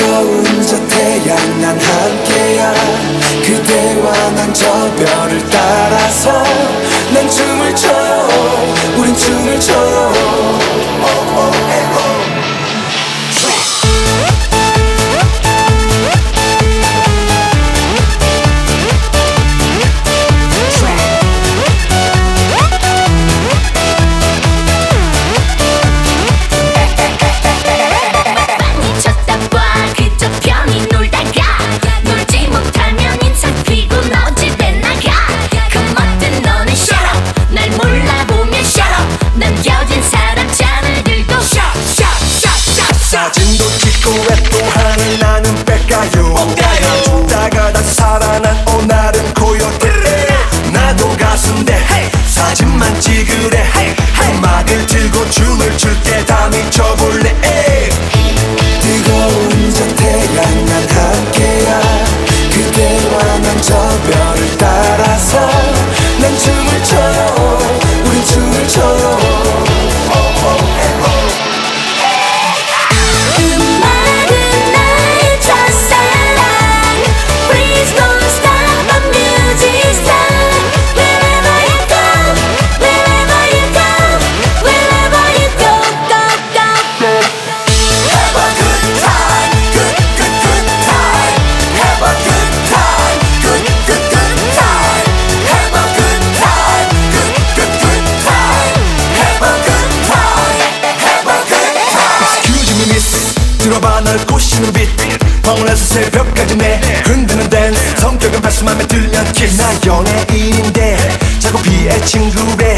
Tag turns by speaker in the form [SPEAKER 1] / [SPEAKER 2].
[SPEAKER 1] 뜨거운 저 태양 난 함께야. 그대와 난 저 별을 따라서 난 춤을 춰요. 우린 춤을 춰요. 사진도 찍고 랩도 하는 나는 뺄까요? 죽다가 다시 살아난 오늘은 고요태. 나도 가수인데 사진만 찍으래. 음악을 들고 춤을 출게 다 미쳐볼래. 뜨거운 저 태양 난 함께야. 그대와 난 저 별을 따라서 난 춤을 춰요. 우린 춤을 춰요. 들어봐 널 꼬시는 빛 방울에서 새벽까지 내 흔드는 댄스. 성격은 발수맘에 들면 키스. 나 연예인인데 자꾸 피해 친구래.